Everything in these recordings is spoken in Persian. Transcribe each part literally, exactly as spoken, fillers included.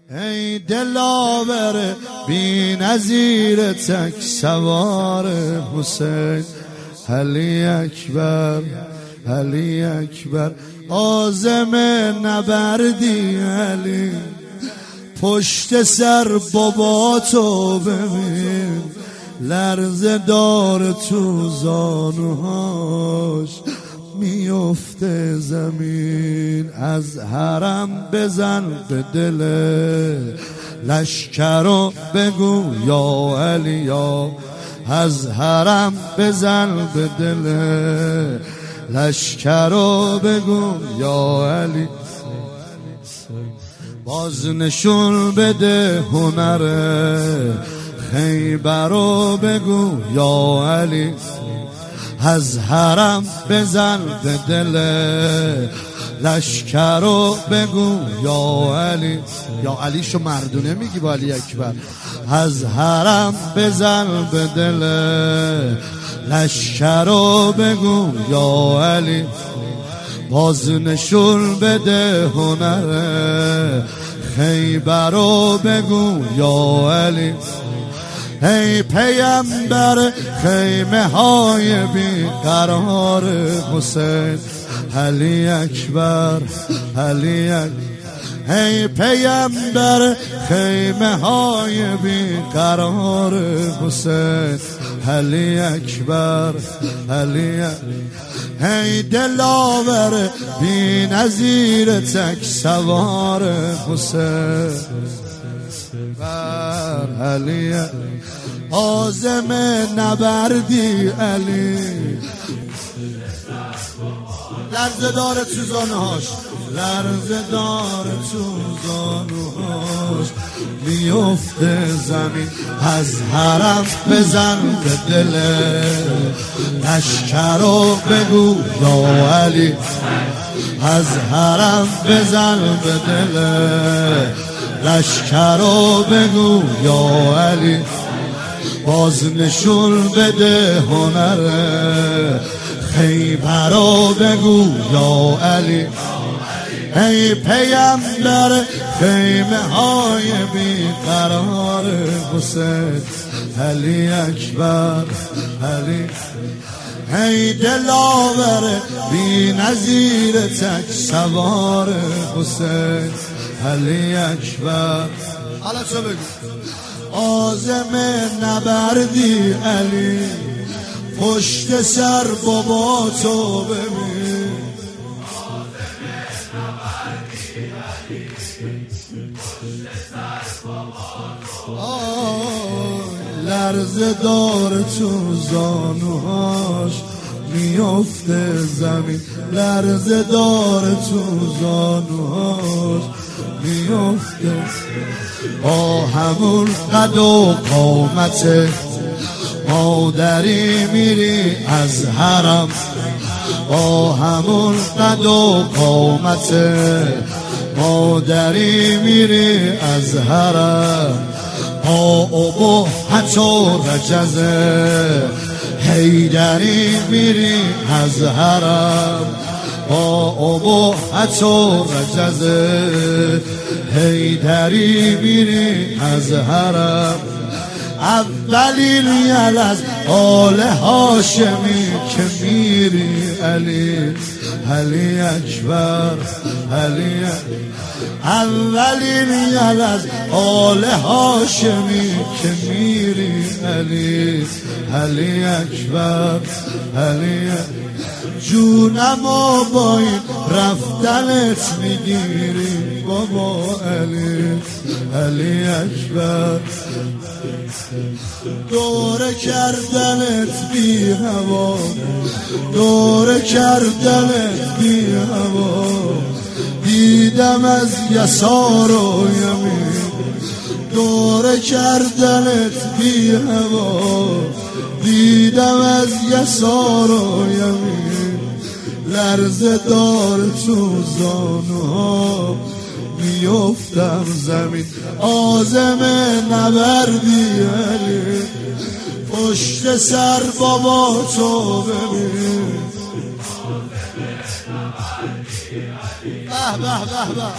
ای دلاور بی نظیر تک سوار حسین، علی اکبر علی اکبر عازم نبردی علی. پشت سر بابا تو ببین، لرزه دار تو زانوهاش، میفته زمین. از حرم بزن به دل لشکر و بگو یا علی یا. از حرم بزن به دل لشکر و بگو یا علی. باز نشون بده هنر خیبر و بگو یا علی. از حرم بزن به دل لشکر و بگو یا علی. یا علی شو مردونه میگی با علی اکبر. از حرم بزن به دل لشکر و بگو یا علی. باز نشون بده هنر خیبر و بگو یا علی. ای پیامبر خیمه های بیقرار حسین، علی اکبر علی اکبر. ای پیامبر خیمه های بیقرار حسین، علی اکبر علی اکبر. ای دلاور بی نظیر تک سوار حسین، بر علی عازم نبردی علی. لرزه دار تو زانوهاش، لرزه دار تو زانوهاش، میفته زمین. از حرم بزن به دل لشکر و بگو یا علی. از حرم بزن به دل لشکر و بگو یا علی. باز نشون بده هنر خیبر و بگو یا علی. ای پیامبر خیمه های بیقرار حسین، علی اکبر علی. ای دلاور بی نظیر تک سوار حسین، علی اکبر. حالا چه بگو؟ عازم نبردی علی. پشت سر بابا تو ببین، لرزه دار تو زانوهاش، میفته زمین. لرزه دار تو زانوهاش، میفته. با همون قد و قامت مادری میری از حرم. با همون قد و قامت مادری میری از حرم. با ابهت و رجزه حیدری میری از حرم. با ابهت و رجزه حیدری میری از حرم. اولین یل از آل هاشمی که میری علی، علی اکبر علی. اولین یل از آل هاشمی که میری علی، علی اکبر علی. جونم و با این رفتنت میگیری بابا علی، علی اکبر. دوره کردنت بی هوا، دوره کردنت بی هوا. دیدم از یسار و یمین، دوره کردنت بی هوا. دیدم از یسار و یمین، لرزه دار تو زانوها، میفتم زمین. عازم نبردی علی. پشت سر بابا تو ببین، به به به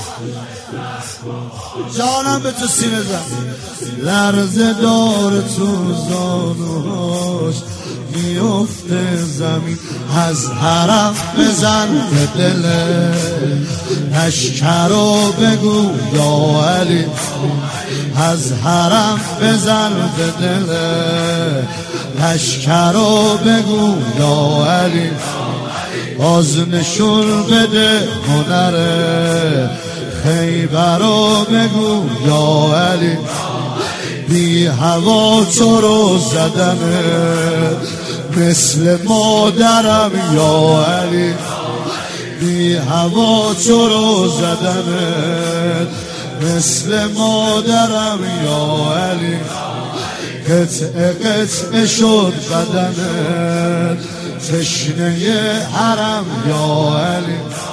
جانم به تو سینه زن لرزه داره تو زانوهاش میفته زمین از حرم بزن به دله لشکر رو بگو یا علی از حرم بزن به دله لشکر رو بگو یا علی باز نشون بده هنره خیبر رو بگو یا علی بی هوا تو رو زدنه مثل مادرم یا علی بی هوا تو رو زدنه مثل مادرم یا علی قطعه قطعه شد بدنه تشنه حرم یا علی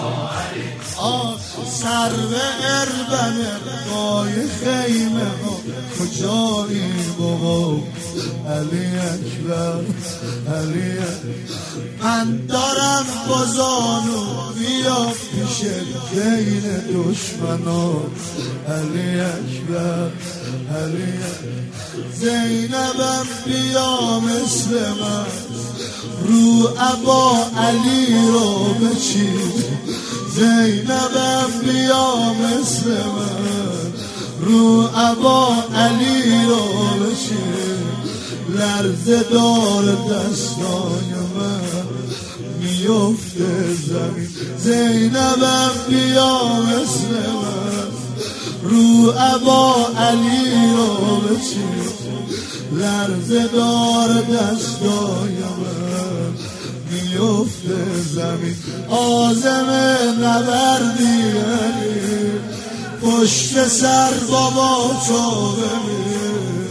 سر به اربنه قای خیمه ها کجایی بابا علی اکبر علی من دارم بازانو بیا پیش بین دشمنا علی اکبر علی زینبم بیا مثل من رو ابا علی رو بچید زینبم بیا مثل من رو ابا علی رو بچید لرزه دار دستای من میفته زمین زینبم بیا مثل من رو ابا علی رو بچید لرزه دار دستای من میفته زمین آزم نبردی علی پشت سر بابا تو ببین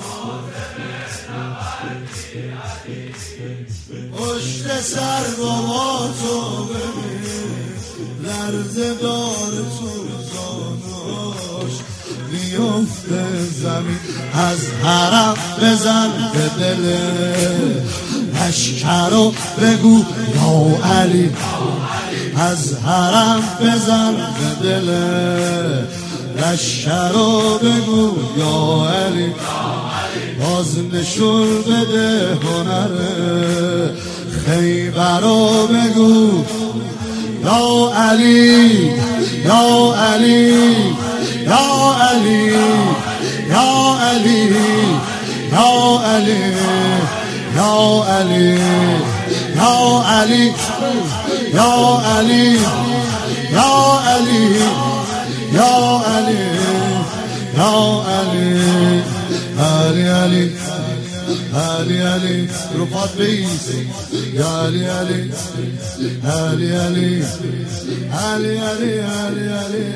پشت سر بابا تو ببین لرزه دار تو زانوش میفته زمین از حرم بزن به دله لشکر رو بگو یا علی از حرم بزن به دله لشکر رو بگو یا علی باز نشون بده هنره خیبر رو بگو یا علی یا علی یا علی یا علی یا علی یا علی یا علی یا علی یا علی یا علی یا علی علی علی علی علی رفعت بیس یا علی علی علی علی علی علی علی علی